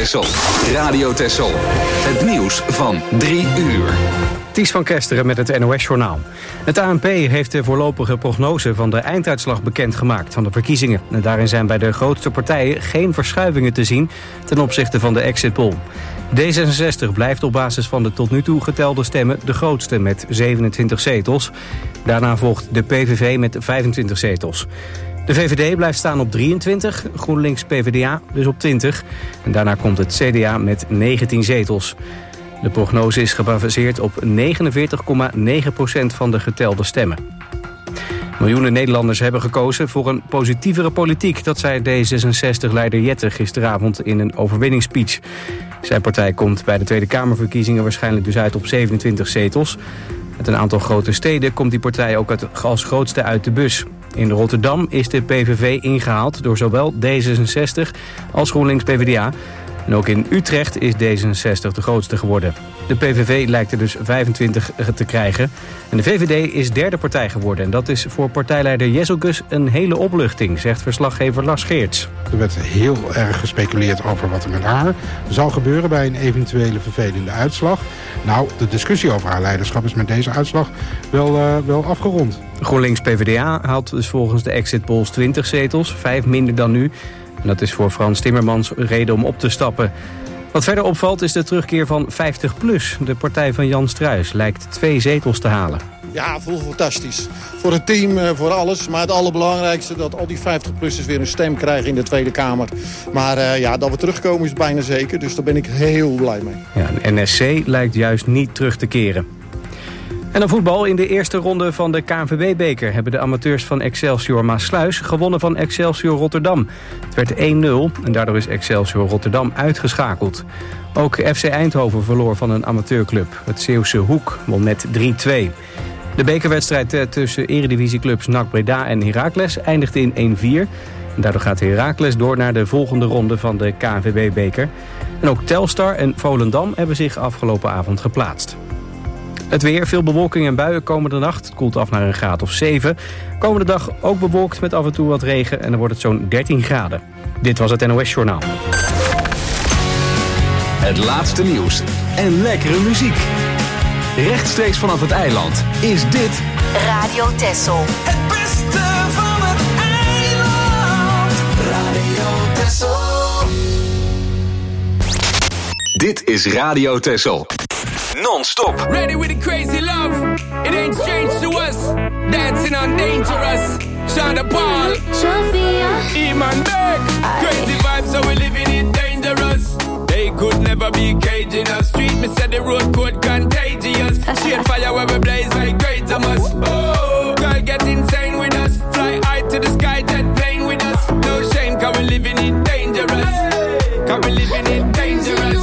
Texel. Radio Texel. Het nieuws van 3 uur. Ties van Kesteren met het NOS-journaal. Het ANP heeft de voorlopige prognose van de einduitslag bekendgemaakt van de verkiezingen. En daarin zijn bij de grootste partijen geen verschuivingen te zien ten opzichte van de exit poll. D66 blijft op basis van de tot nu toe getelde stemmen de grootste met 27 zetels. Daarna volgt de PVV met 25 zetels. De VVD blijft staan op 23, GroenLinks PvdA dus op 20. En daarna komt het CDA met 19 zetels. De prognose is gebaseerd op 49,9% van de getelde stemmen. Miljoenen Nederlanders hebben gekozen voor een positievere politiek. Dat zei D66-leider Jette gisteravond in een overwinningsspeech. Zijn partij komt bij de Tweede Kamerverkiezingen waarschijnlijk dus uit op 27 zetels. Met een aantal grote steden komt die partij ook als grootste uit de bus. In Rotterdam is de PVV ingehaald door zowel D66 als GroenLinks PvdA. En ook in Utrecht is D66 de grootste geworden. De PVV lijkt er dus 25 te krijgen. En de VVD is derde partij geworden. En dat is voor partijleider Jezelgus een hele opluchting, zegt verslaggever Lars Geerts. Er werd heel erg gespeculeerd over wat er met haar zou gebeuren bij een eventuele vervelende uitslag. Nou, de discussie over haar leiderschap is met deze uitslag wel afgerond. GroenLinks PvdA haalt dus volgens de exit polls 20 zetels, 5 minder dan nu. En dat is voor Frans Timmermans een reden om op te stappen. Wat verder opvalt is de terugkeer van 50PLUS. De partij van Jan Struijs lijkt 2 zetels te halen. Ja, voel fantastisch. Voor het team, voor alles. Maar het allerbelangrijkste dat al die 50-plussers weer een stem krijgen in de Tweede Kamer. Maar dat we terugkomen is bijna zeker. Dus daar ben ik heel blij mee. Ja, NSC lijkt juist niet terug te keren. En dan voetbal. In de eerste ronde van de KNVB-beker hebben de amateurs van Excelsior Maassluis gewonnen van Excelsior Rotterdam. Het werd 1-0 en daardoor is Excelsior Rotterdam uitgeschakeld. Ook FC Eindhoven verloor van een amateurclub. Het Zeeuwse Hoek won met 3-2. De bekerwedstrijd tussen eredivisieclubs NAC Breda en Heracles eindigde in 1-4. En daardoor gaat Heracles door naar de volgende ronde van de KNVB-beker. En ook Telstar en Volendam hebben zich afgelopen avond geplaatst. Het weer, veel bewolking en buien komende nacht. Het koelt af naar een graad of 7. Komende dag ook bewolkt met af en toe wat regen en dan wordt het zo'n 13 graden. Dit was het NOS Journaal. Het laatste nieuws en lekkere muziek. Rechtstreeks vanaf het eiland is dit Radio Texel. Het beste van het eiland. Radio Texel. Dit is Radio Texel. Non-stop. Ready with the crazy love. It ain't strange to us. Dancing on Dangerous. Shonda Paul. Sophia. Iman Beck. Crazy vibes, so we living it dangerous. They could never be caging us. Street, me said the road code contagious. Shade fire where we blaze like great to us. Oh, girl get insane with us. Fly high to the sky, jet plane with us. No shame, cause we living it dangerous. Cause we living it dangerous.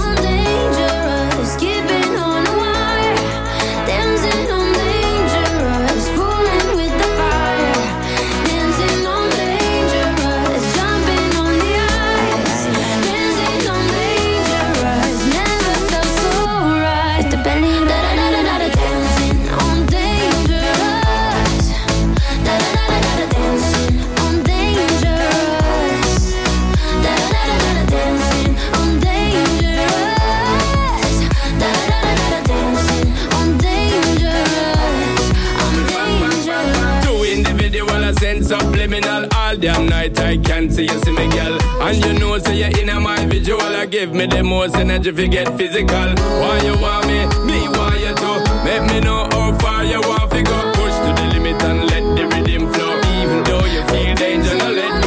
Subliminal, all damn night I can't see you see me girl. And you know say you're in my visual. I give me the most energy if you get physical. Why you want me want you too. Make me know how far you want to go. Push to the limit and let the rhythm flow. Even though you feel danger, now let go.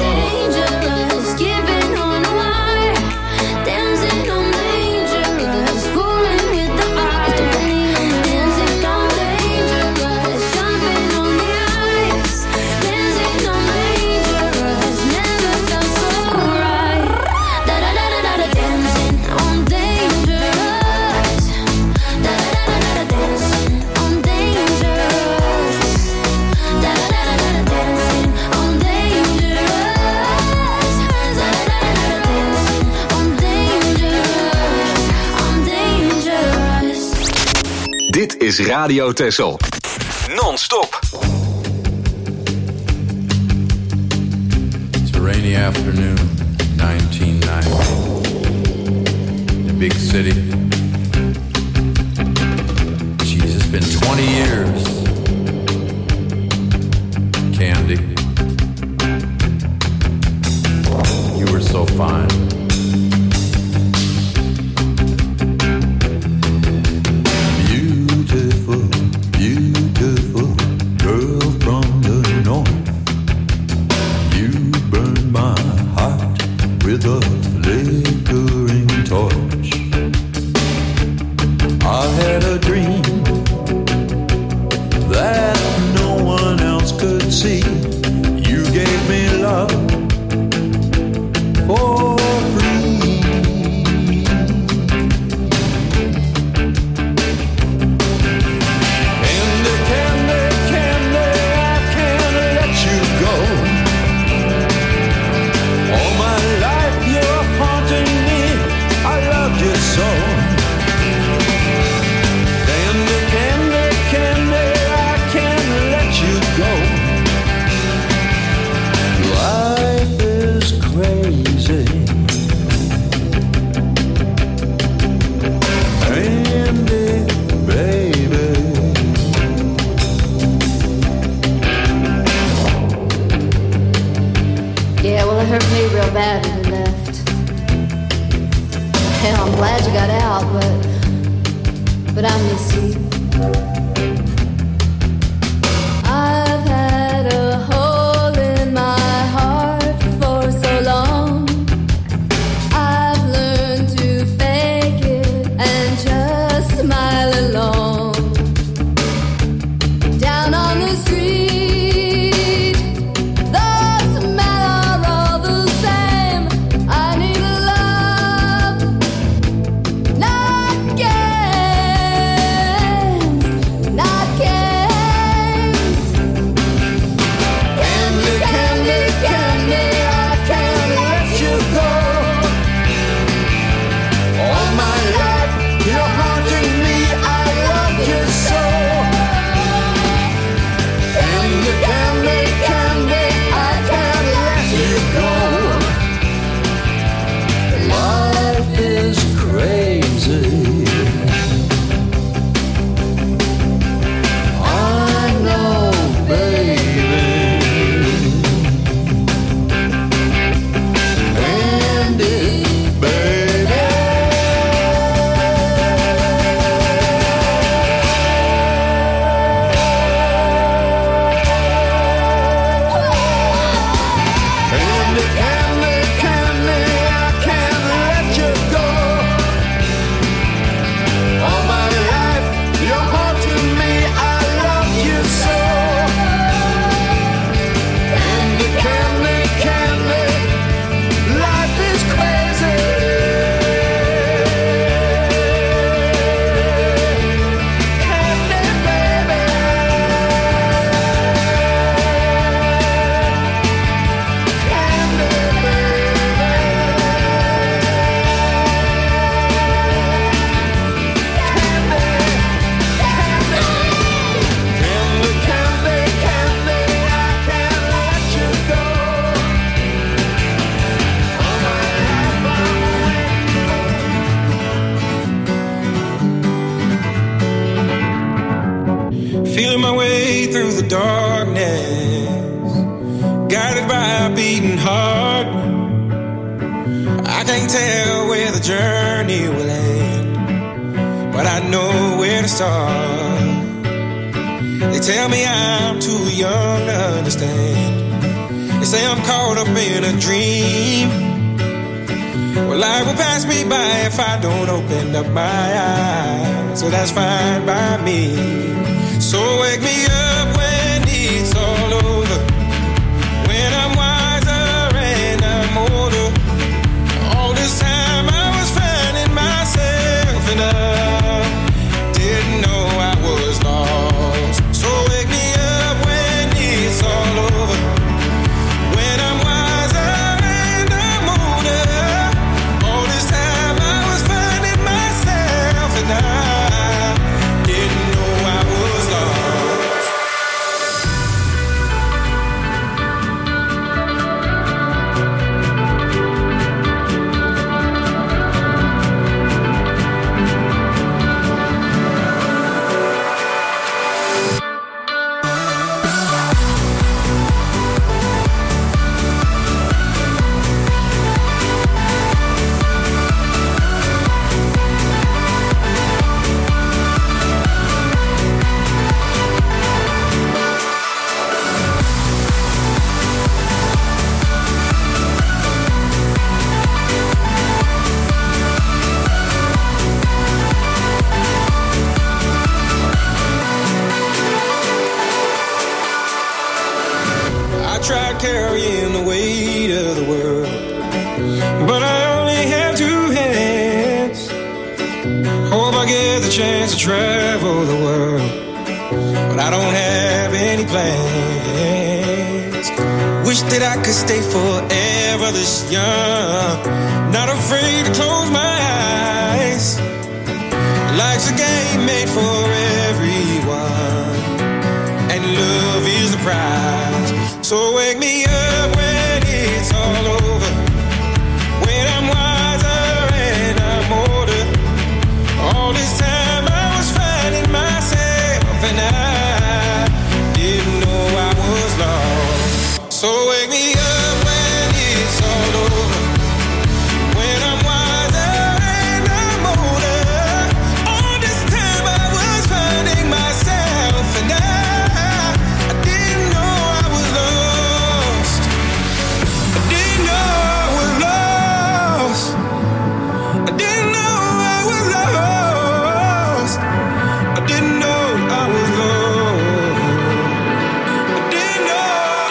Dit is Radio Texel. Non-stop. It's a rainy afternoon, 1990. big city. Jeez, it's been 20 years. Candy, you were so fine. Beautiful, beautiful girl from the north. You burned my heart with a flickering torch. I had a dream that no one else could see. You gave me love for free. Candy, candy, candy, I can't let you go. All my life you're haunting me, I loved you so. Candy, candy, candy, I can't let you go. Life is crazy. Candy, baby. Yeah, well, it hurt me real bad when you left. Hell, I'm glad you got out, but I miss you. I've had a hole in my heart for so long. I've learned to fake it and just smile along. Down on the street, the smell are all the same. I need love, not games, not games. Candy, candy, candy, I can't let you go. All my life you're haunting me, I love you so. Candy, candy, candy, I can't let you go. Life is crazy. I know, baby. Candy, baby. Candy, candy, candy, I can't let you go. All my life you're haunting me, I love you so. Candy, candy, candy, life is crazy. Candy, baby. Candy, Candy, candy, candy, I can't let you go. All my life I'm waiting. Feeling my way through the darkness, guided by a beating heart. I can't tell where the journey will end, but I know where to start. They tell me I'm too young to understand. They say I'm caught up in a dream. Well, life will pass me by if I don't open up my eyes, so that's fine by me. So wake me up when it's all over, when I'm wiser and I'm older. All this time I was finding myself and I didn't know I was lost. So wake me up when it's all over, when I'm wiser and I'm older. All this time I was finding myself and I didn't know I was lost. of the world. But I only have 2 hands. Hope I get the chance to travel the world, but I don't have any plans. Wish that I could stay forever this young, not afraid to close my eyes. Life's a game made for everyone, and love is the prize. So wake me up when it's all over, when I'm wiser and I'm older. All this time I was finding myself, and I didn't know I was lost. So wake me up when it's all over, when I'm wiser and I'm older. All this time I was finding myself, and I didn't know I was lost. I didn't know I was lost. I didn't know I was lost. I didn't know I was lost. I didn't know.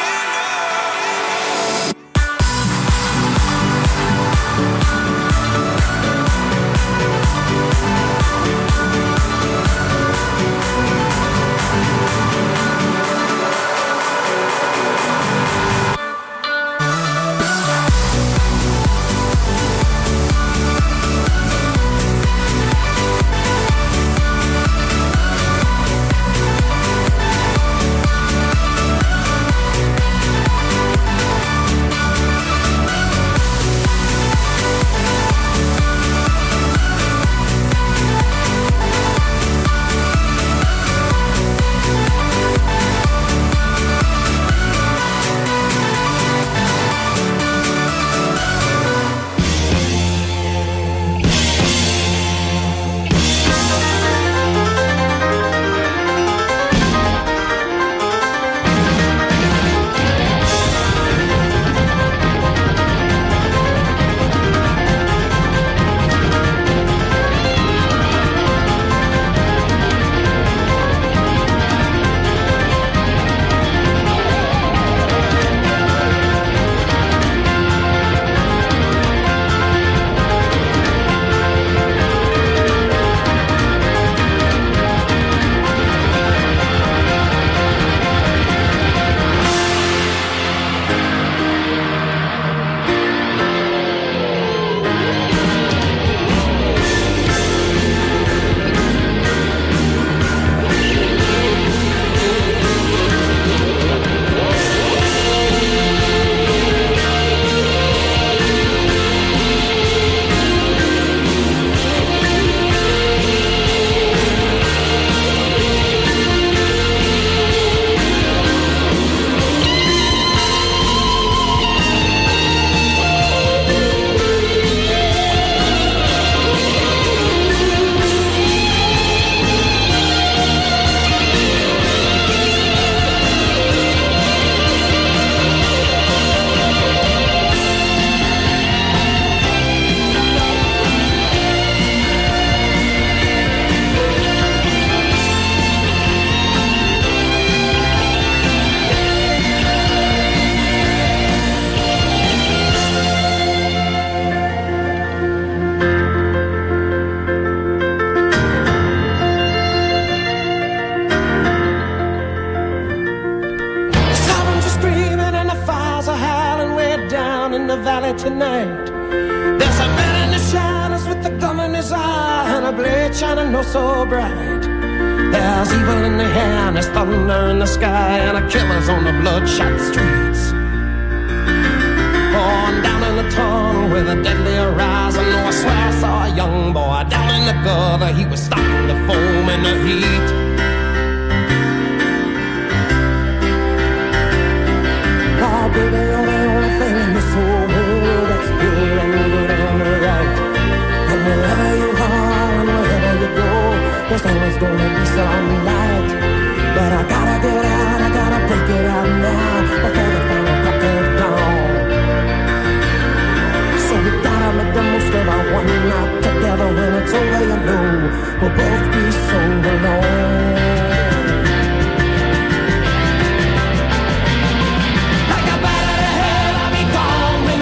in the valley tonight. There's a man in the shadows with a gun in his eye and a blade shining oh so bright. There's evil in the air and there's thunder in the sky and a killer's on the bloodshot streets. Oh, and down in the tunnel with a deadly horizon, oh, I swear I saw a young boy down in the gutter. He was starting to foam in the heat. Oh, baby, you're the only thing in this whole world that's pure and good and right. And wherever you are and wherever you go, there's always gonna be some light. But I gotta get out, I gotta break it out now before the final crack of dawn. So we gotta make the most of our one night together. When it's over, you know we'll both be so alone. Like a bat out of hell, I'll be gone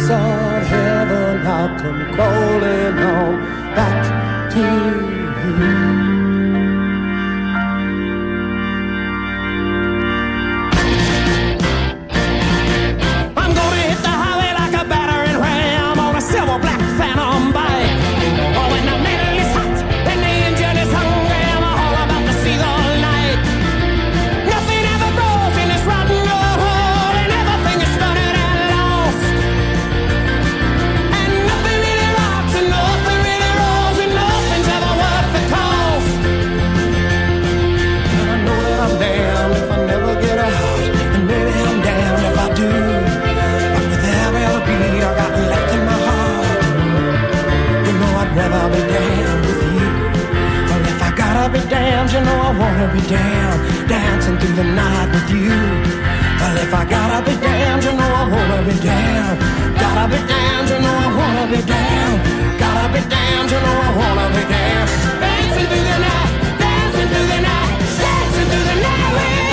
gates of heaven, I'll come crawling on back to you. Silver black phantom bike. Oh, when the metal is hot and the engine is hungry, I'm all about to see the light. Nothing ever grows in this rotten old hole, and everything is stunted and lost. And nothing really rocks, and nothing really rolls, and nothing's ever worth the cost. And I know that I'm damned if I never get out, and maybe I'm damned if I do. But with every other beat I got left in my heart, I'd rather be damned with you. Well, if I gotta be damned, you know I wanna be damned, dancing through the night with you. Well, if I gotta be damned, you know I wanna be damned. Gotta be damned, you know I wanna be damned. Gotta be damned, you know I wanna be damned. Dancing through the night, dancing through the night, dancing through the night with you.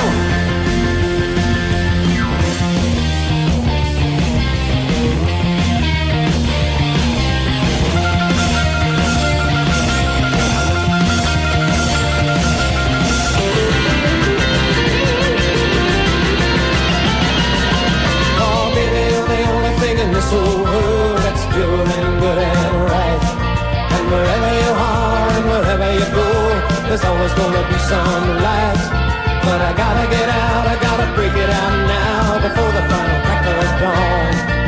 In this old world that's pure and good and right. And wherever you are and wherever you go, there's always gonna be some light. But I gotta get out, I gotta break it out now before the final crack of dawn.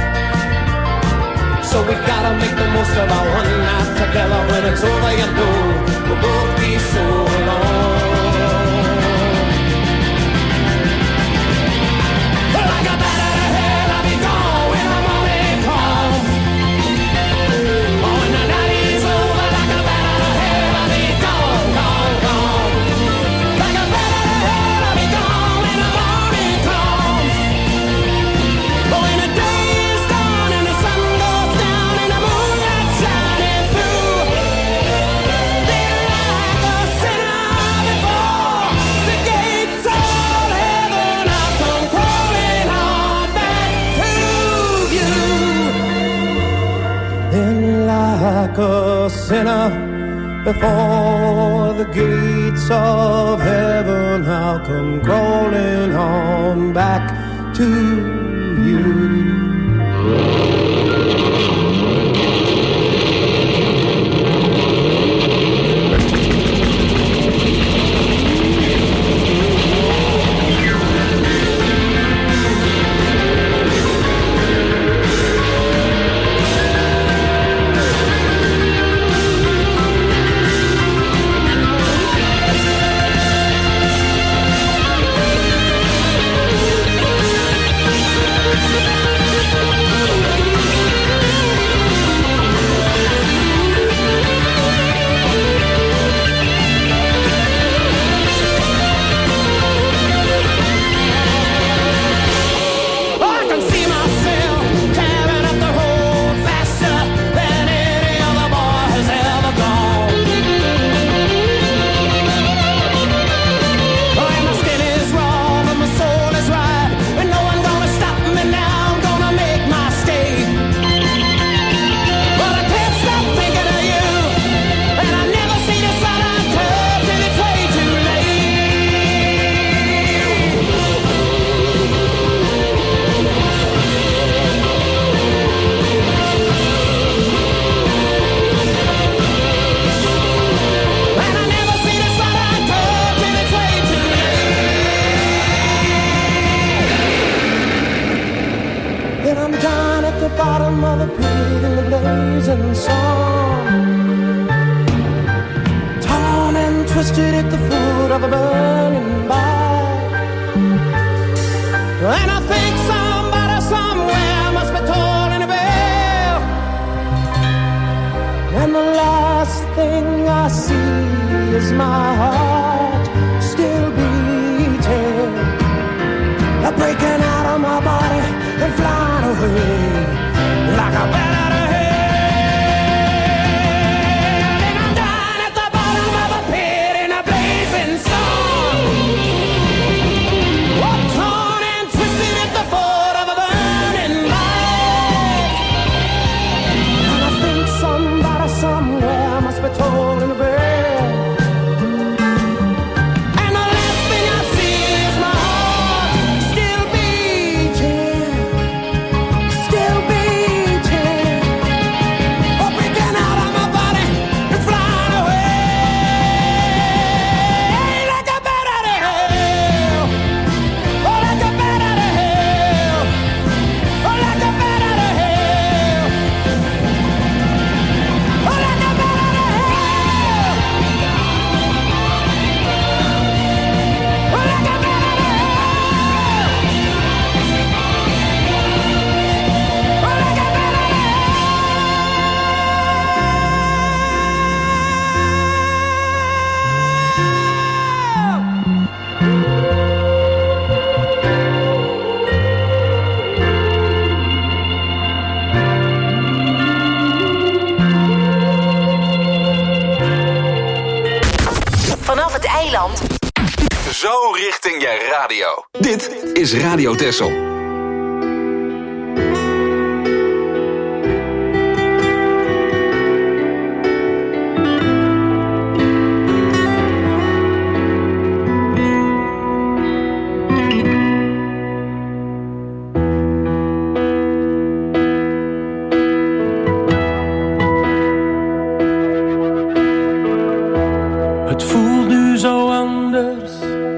So we gotta make the most of our one night together. When it's over, you know we'll both be so alone. Like a bat out of hell, I'll be gone when I'm on it home. Oh, when the night is over, like a bat out of hell, I'll be gone, gone, gone. Like a bat out of hell, I'll be gone when the morning comes. Oh, when the day is gone and the sun goes down and the moonlight shining through, they're like a sinner before the gates of heaven. I'll come crawling on back to you. Then like a sinner before the gates of heaven, I'll come crawling on back to you. bottom of the pit in the blazing sun, torn and twisted at the foot of a burning bark. And I think somebody somewhere must be tolling a bell, and the last thing I see is my heart still beating, breaking out of my body and flying away like a bat out of hell. And I'm down at the bottom of a pit in a blazing sun, oh, torn and twisted at the foot of a burning light. Zo richting je radio. Dit is Radio Texel. Het voelt nu zo anders,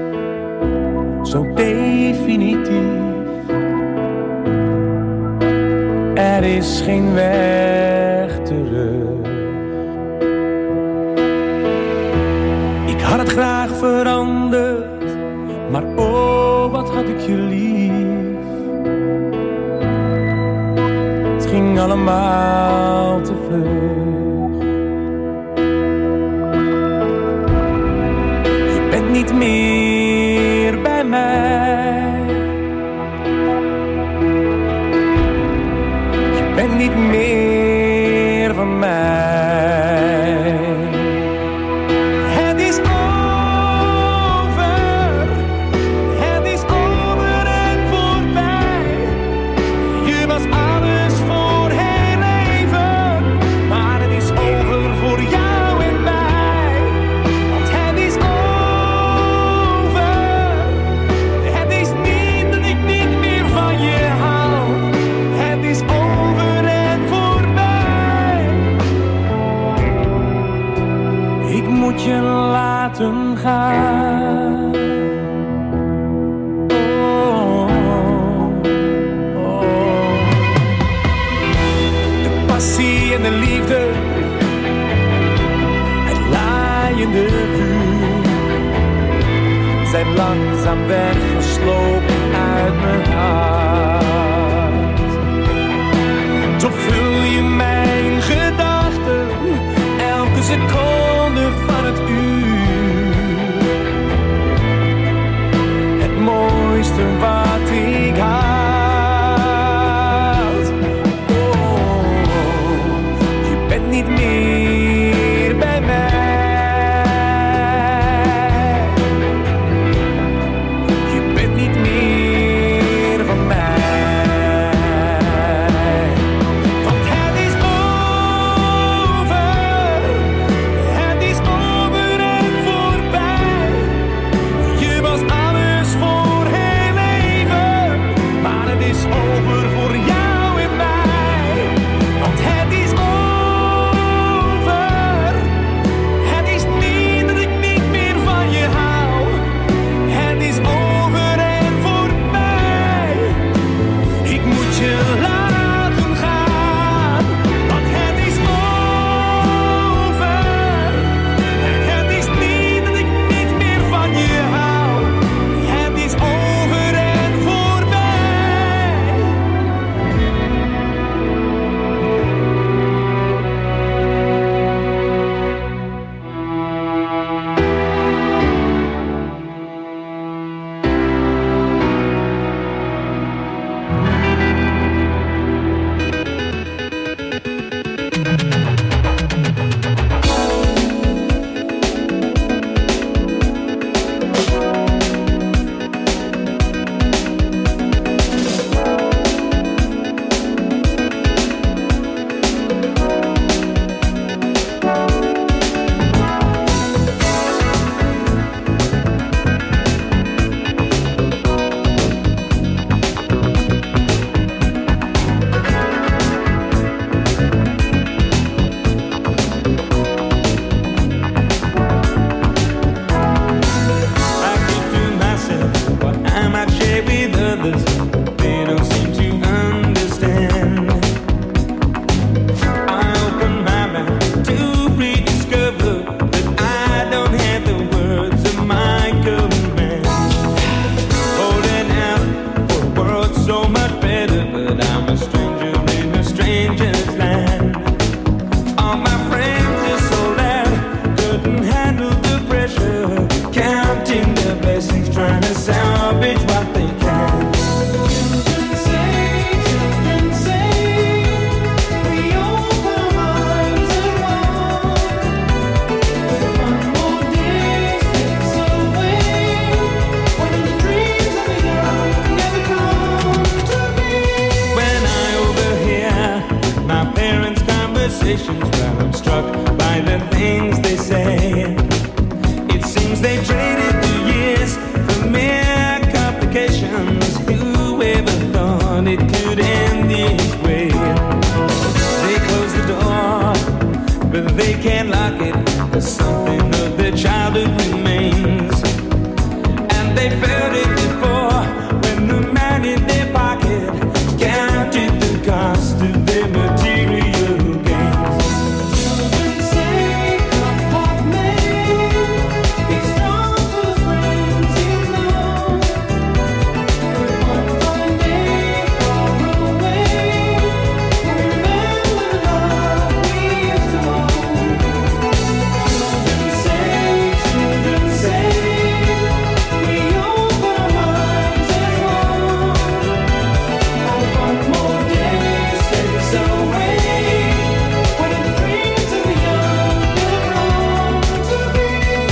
zo definitief. Er is geen weg terug. Ik had het graag veranderd, maar oh, wat had ik je lief. Het ging allemaal te vlug. Niet meer bij mij. Je bent niet meer van mij. Het is over. Het is over en voorbij. Je was alles voor heel even, maar het is over voor jou en mij. Want het is over. Moet je laten gaan. Oh, oh. De passie en de liefde, het laaiende vuur, zijn langzaam weggeslopen uit mijn hart. Toch vul je mijn gedachten elke seconde van het uur. Het mooiste wat ik had. Oh, je bent niet meer bij mij. Je bent niet meer van mij. Want het is over. conversations where I'm struck by the things they say. It seems they traded the years for mere complications. Who ever thought it could end this way? They close the door, but they can't lock it, 'cause something of their childhood remains. And they felt it before, when the man in their pocket counted the cost of their material gains. Children say, come what may, be strong for the friends you know. One fine day far away, remember the love we used to own. Children say, we open our hearts and home. One more day slips away, when the dreams of the young will grow to be.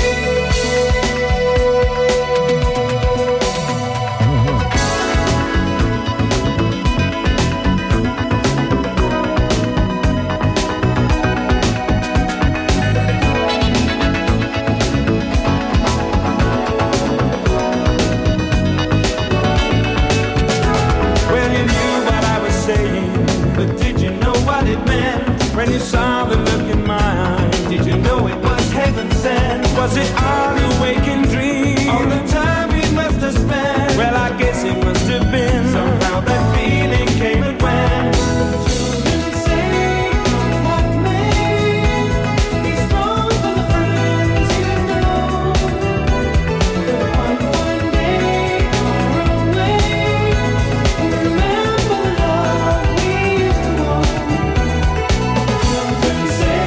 Well, you knew what I was saying, but did you know what it meant? When you saw the look in my eyes, did you know it was heaven sent? Was it all a waking dream? All the time we must have spent? Well, I guess it must have been. Somehow that feeling came and went. Children say, come what may, be strong for the friends you know. One fine day far away, remember the love we used to know. Children say,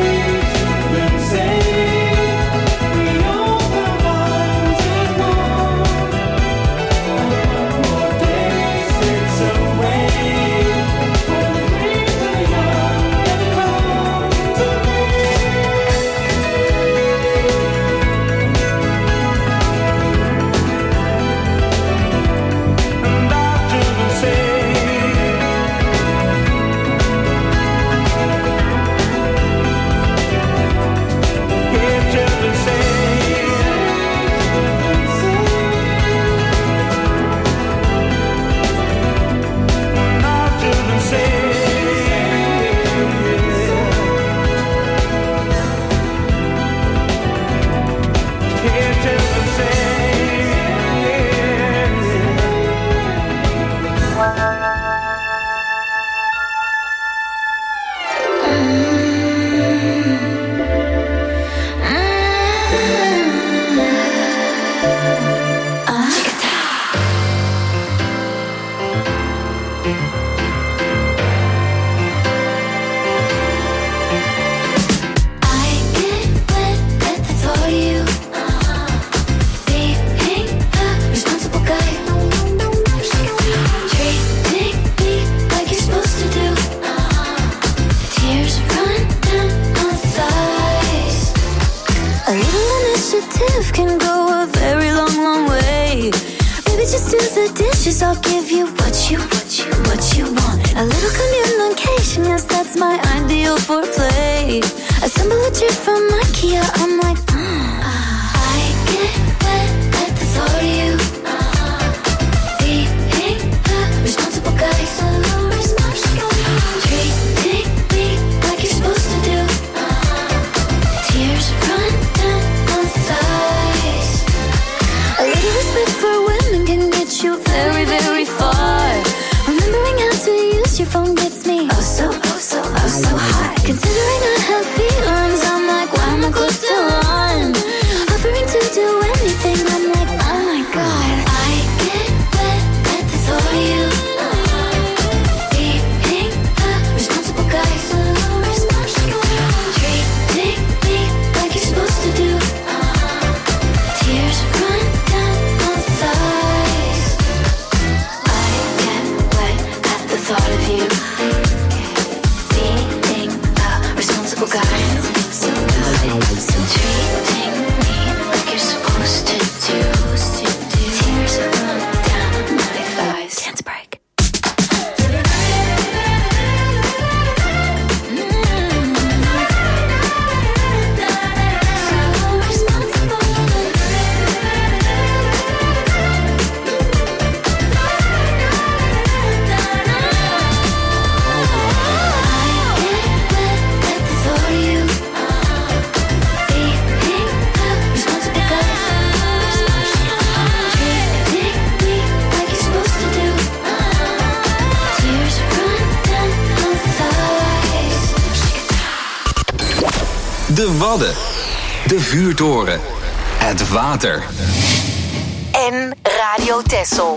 we open our arms and home. One more day slips away, when the dreams of the young never come to be. And our children say, hear children say, and our children say, hear children say. I get wet at the thought of you. Being a responsible guy. Treating me like you're supposed to do. Tears run down my thighs. A little initiative can go a very long, long way. Baby, just do the dishes. I'll give you what you want. A little communication, yes, that's my ideal foreplay. Assemble a chair from IKEA. I'm like, I get wet at the thought of you. Being a responsible guy. Treating me like you're supposed to do. Tears run down my thighs. A little respect for women can get you very, very far. Remembering how to use your phone gets me oh so hot. Considering I have feelings, I'm like, why am I close to one? Offering to do anything, I'm like, oh my god. I get wet at the thought of you. Being a responsible guy. Treating me like you're supposed to do. Tears run down my thighs. I get wet at the thought of you. Being a responsible De Wadden. De Vuurtoren. Het water. En Radio Texel.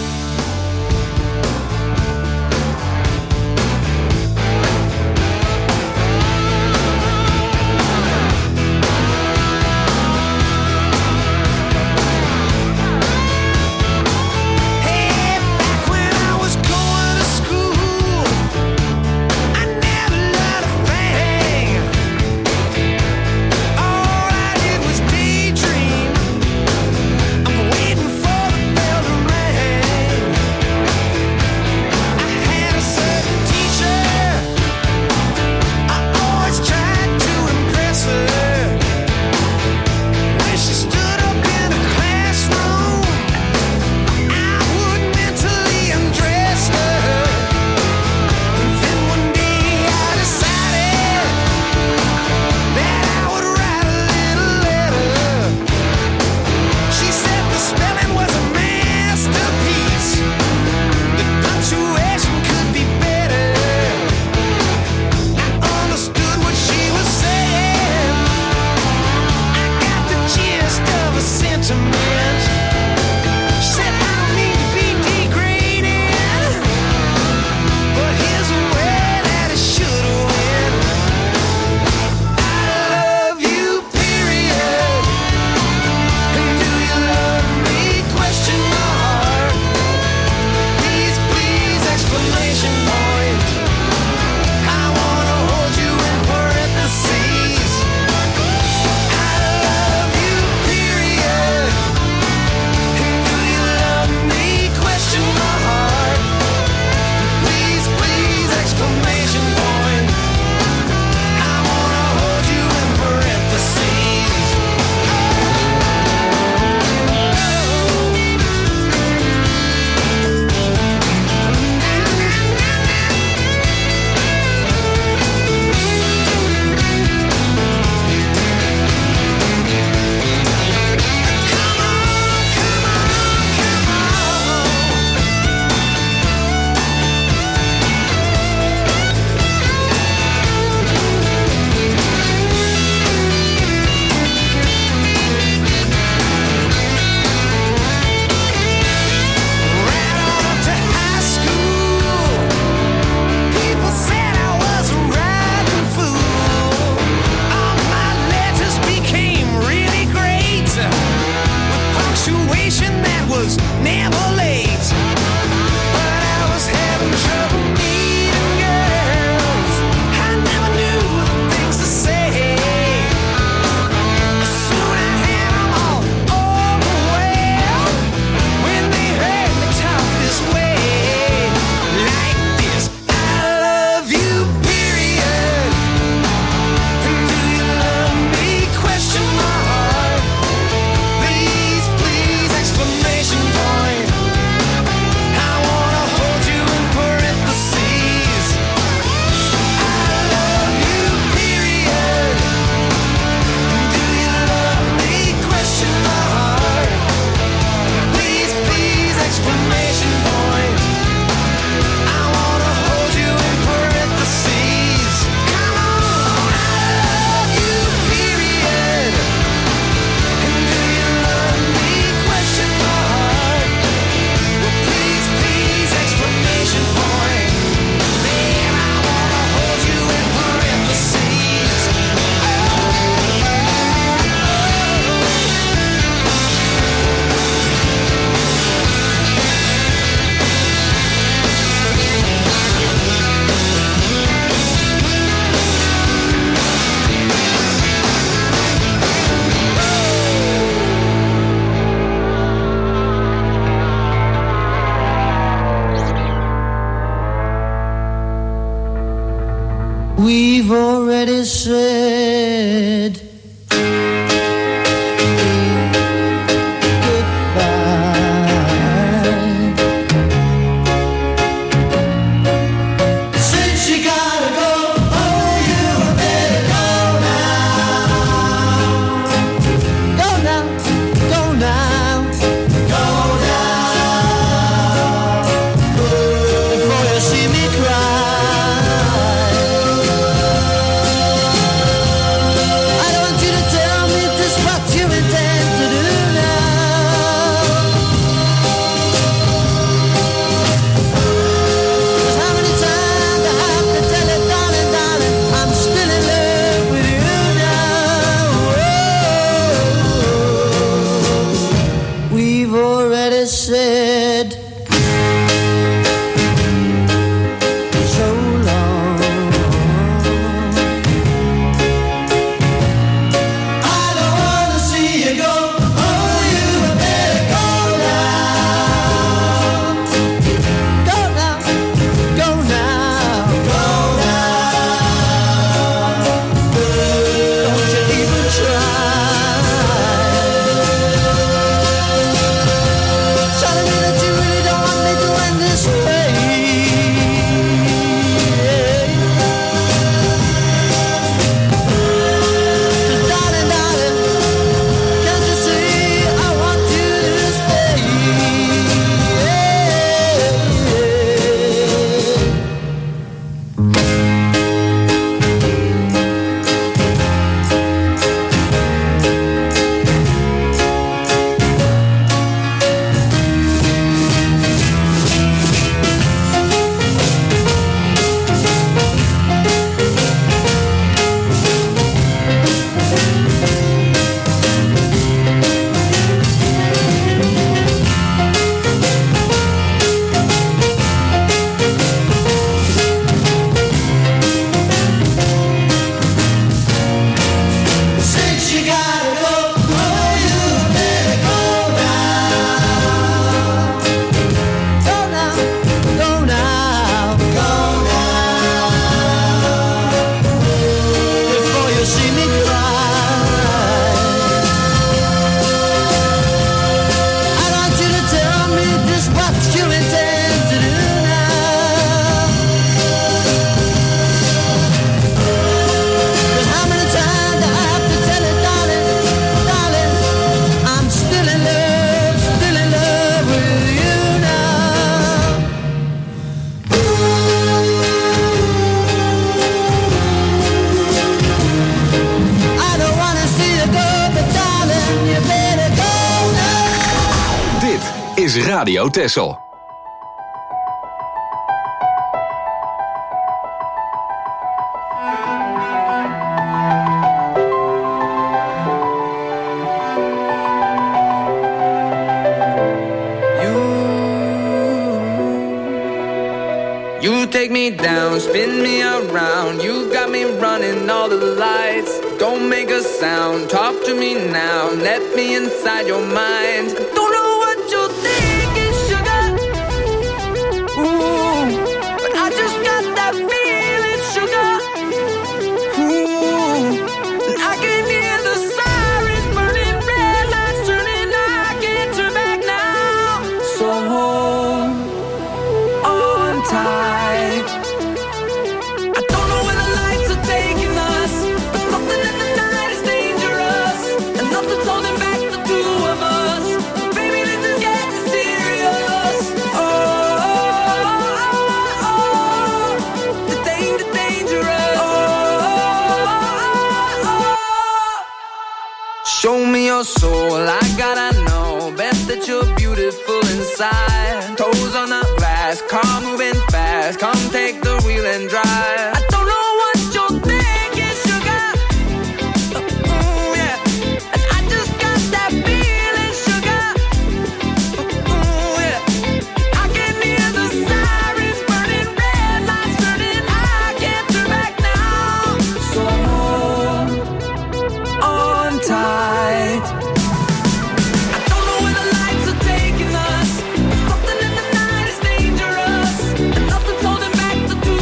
We've already said we've already said so long. I don't wanna see you go. Oh, you better go now. Go now, go now, go now. Don't you even try. Telling me that you really don't want me to end this way. Cause darling, darling, can't you see I want you to stay? Since you gotta go, oh, you better go now. Go now, go now, go now. Before you see me cry, I want you to tell me just what you intend to do now. 'Cause how many times I have to tell it, darling, darling, I'm still in love with you now. I don't wanna see you go, but darling, you better go now. Dit is Radio Texel. You take me down, spin me around. You got me running all the lights. Don't make a sound, talk to me now. Let me inside your mind. Don't know what you're thinking, sugar. Ooh, but I just got that feeling, sugar. Ooh, and I can hear the sirens burning, red lights turning. I can't turn back now. So hold on tight. I don't know where the lights are taking us, but something in the night is dangerous, and nothing's holding back the two of us. Baby, this is getting serious. Oh, oh, oh, oh. The dangerous. Oh, oh, oh. Show me your soul, I gotta know. Bet that you're beautiful inside. Toes on the glass, car moving fast. Come take the wheel and drive. I don't know what you're thinking, sugar. Ooh, yeah. And I just got that feeling, sugar. Ooh, yeah. I can hear the sirens burning, red lights turning. I can't turn back now. So hold on tight. I don't know where the lights are taking us, but something in the night is dangerous, and nothing's holding back the two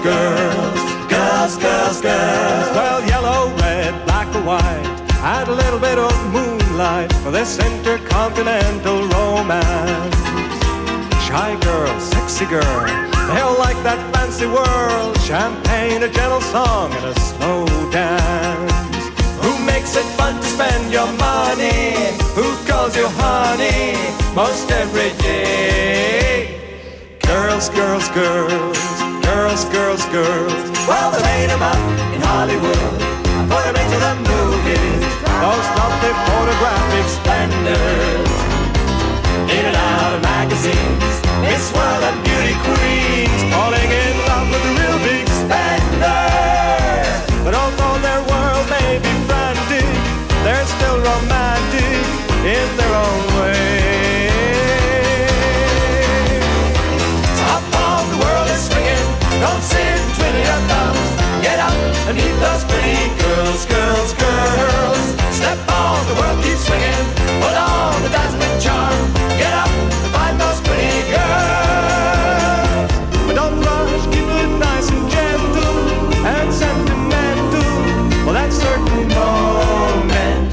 girls, girls, girls, girls. Well, yellow, red, black or white, add a little bit of moonlight for this intercontinental romance. Shy girl, sexy girl, they all like that fancy world. Champagne, a gentle song, and a slow dance. Who makes it fun to spend your money? Who calls you honey most every day? Girls, girls, girls, girls, girls, girls. Well, they made them up in Hollywood, put them into the movies. Those lovely photographic splendors, in and out of magazines, Miss World and beauty queens, falling in love with the real big spender. But although their world may be frantic, they're still romantic in their own way. Top of the world is swinging, don't sit twiddling your thumbs. Get up and meet those pretty girls, girls, girls. Step on, the world keeps swinging, put on the dazzling charm. Get up and find those pretty girls. But don't rush, keep it nice and gentle and sentimental for that certain moment.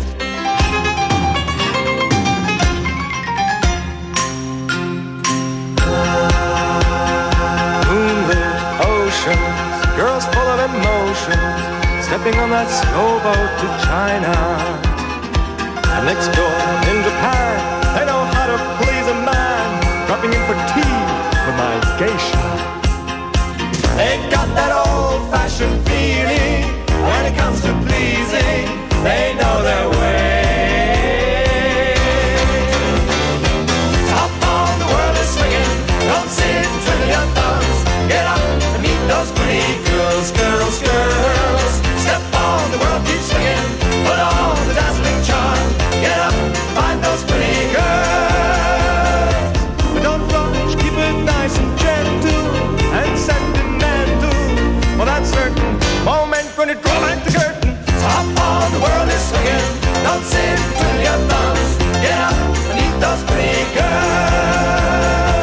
Moonlit oceans, girls full of emotion, stepping on that slow boat to China. And next door in Japan, they know how to please a man, dropping in for tea with my geisha. They've got that old-fashioned feeling when it comes to pleasing. They know their way. Top of the world is swinging, don't sit and twiddle your thumbs. Get up and meet those pretty girls, girls, girls. Step on, the world keeps swinging, put on the dazzling charm. Get up, find those pretty girls. But don't rush, keep it nice and gentle and sentimental for that certain moment when it draws back the curtain. Top on, the world is swinging, don't sit and twiddle your thumbs. Get up and meet those pretty girls.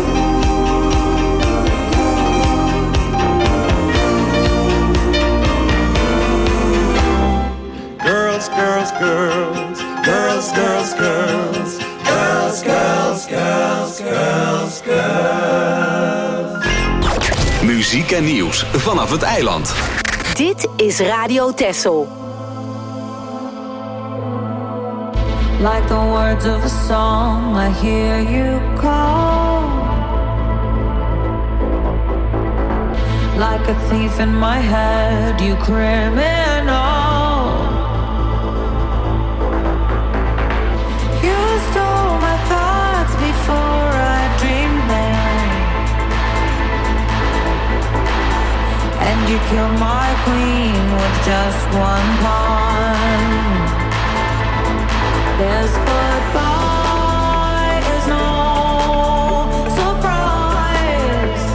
Girls, girls, girls, girls, girls, girls, girls, girls, girls, girls, girls. Muziek en nieuws vanaf het eiland. Dit is Radio Texel. Like the words of a song, I hear you call. Like a thief in my head, you criminal. You stole my thoughts before I dreamed them, and you killed my queen with just one pawn. This goodbye is no surprise.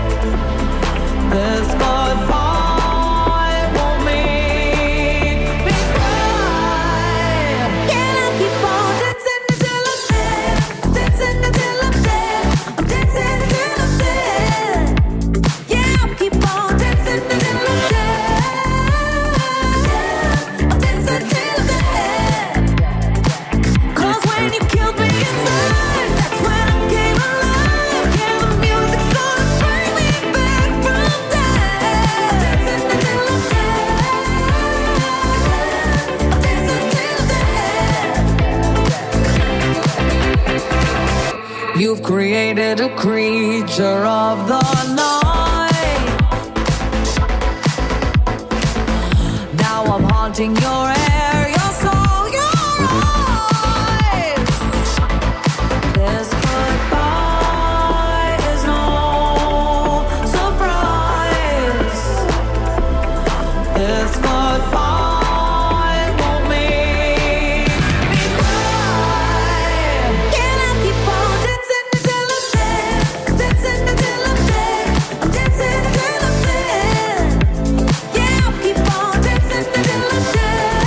This goodbye won't make me cry. Can I keep on dancing until I'm dead? Dancing until I'm dead. I'm dancing until I'm dead. Yeah, I'll keep on dancing until I'm dead. I'm dancing till I'm dead. 'Cause when you killed me inside, that's when I came alive. Yeah, the music's gonna bring me back from death. Dancing until I'm dead. I'm dancing till dead. You've created a creature of the night. Now I'm haunting your air, your soul, your eyes. This goodbye is no surprise. This goodbye won't make me cry. Can I keep on dancing until I'm dead? Dancing until I'm dead. I'm dancing until I'm dead. Yeah, I'll keep on dancing until I'm dead.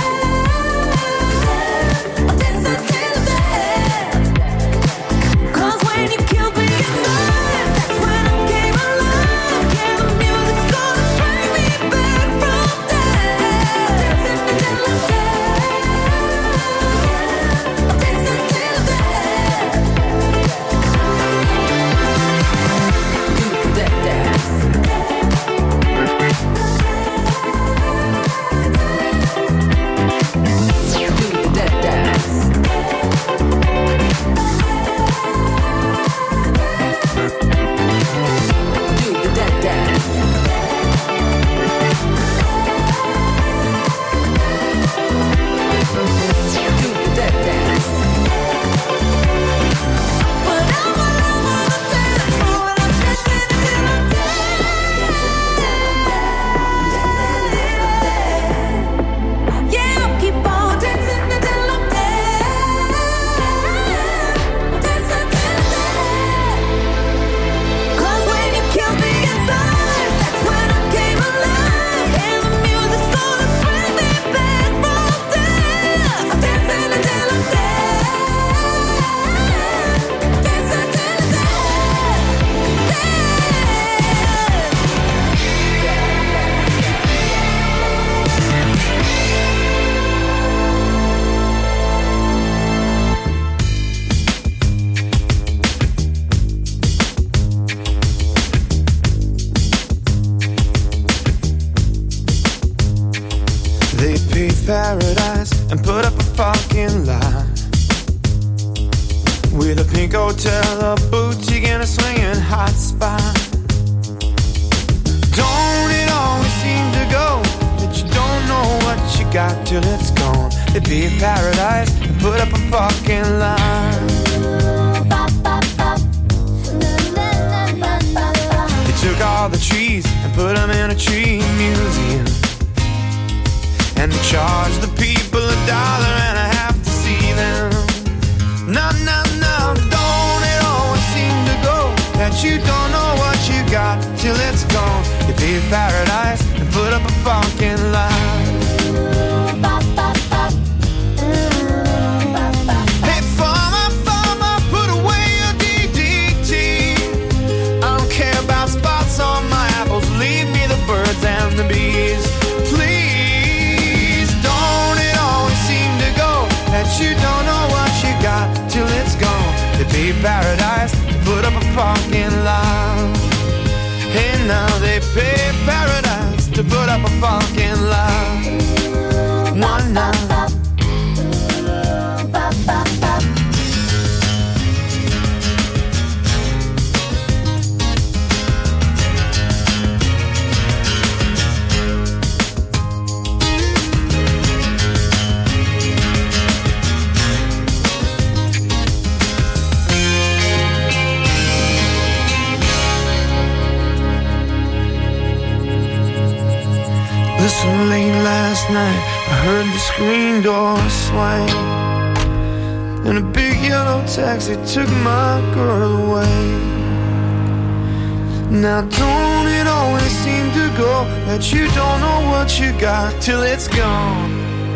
paradise and put up a parking lot with a pink hotel, a boutique, and a swinging hot spot. Don't it always seem to go that you don't know what you got till it's gone? It'd be a paradise and put up a parking lot. They took all the trees and put them in a tree museum, and they charged the people $1.50 to see them. No, no, no, don't it always seem to go that you don't know what you got till it's gone? You be a paradise and put up a parking lot. Hey, farmer, put away your DDT. I don't care about spots on my apples, leave me the birds and the bees. Please, don't it always seem to go that you don't know what you got till it's gone? To be paradise, put up a parking lot. Hey, now they pay paradise to put up a parking lot. One night. Listen, late last night I heard the screen door swing, and a big yellow taxi took my girl away. Now don't it always seem to go that you don't know what you got till it's gone?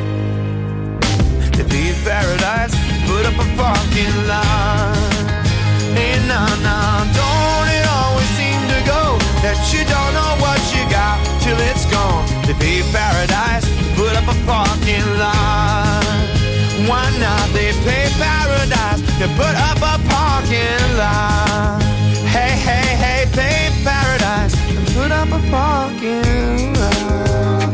To be paradise, put up a parking lot. Hey, nah, nah, don't it always seem to go that you don't know what you got till it's gone? To be paradise, put up a parking lot. Why not? They pay paradise to put up a parking lot. Hey, hey, hey, pay paradise and put up a parking lot.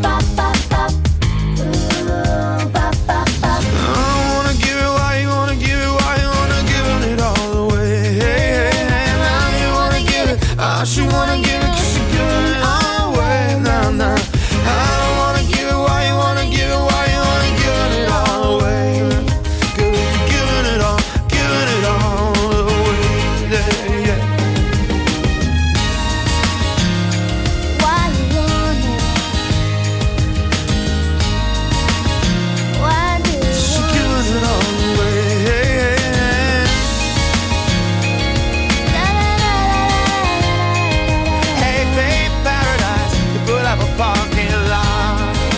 I don't wanna give it, why you wanna give it, why you wanna give it all away? Hey, hey, hey, now you wanna give it, I should wanna give it, 'cause you're giving it all away. Nah, nah, I don't wanna give it, why you wanna give it, why you wanna give it all away? 'Cause you're giving it all away, yeah, yeah. Why you wanna? Why do you She's giving it all away, hey, hey, hey. Hey, babe, paradise, you put up a parking lot.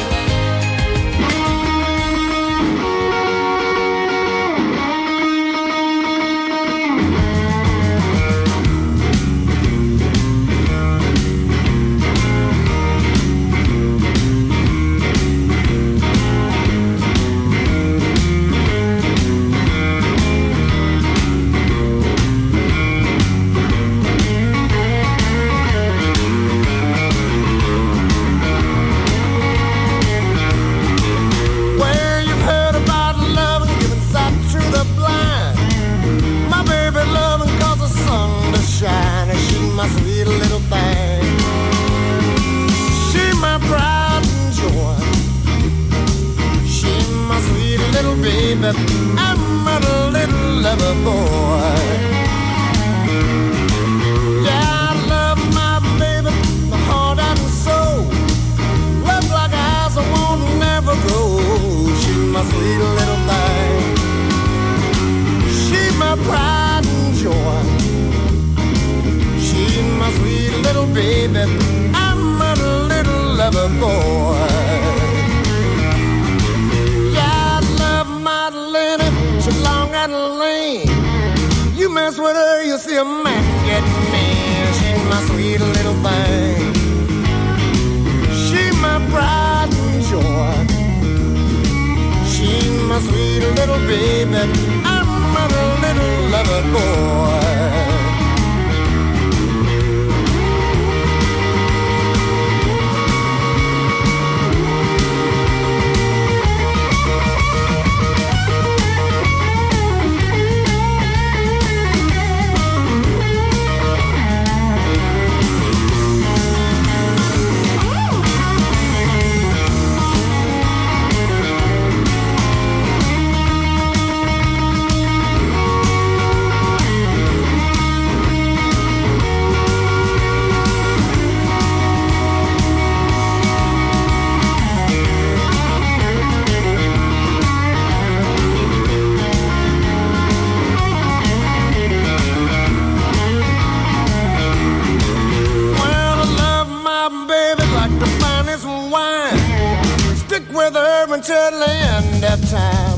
Where you've heard about love and giving sight to the blind. My baby loving cause the sun to shine, and she my sweet little thing. She my pride and joy. She my sweet little baby. I'm a little lover boy. Yeah, I love my baby, my heart and soul. Love like eyes I won't never grow. She's my sweet little thing. She's my pride and joy. She's my sweet little baby. I'm a little lover boy. Yeah, I love Madalena. She's long and lean. You mess with her, you see a man get mad. She's my sweet little thing. She's my pride and joy. She's my sweet little baby. I'm a little lover boy. to the end of time.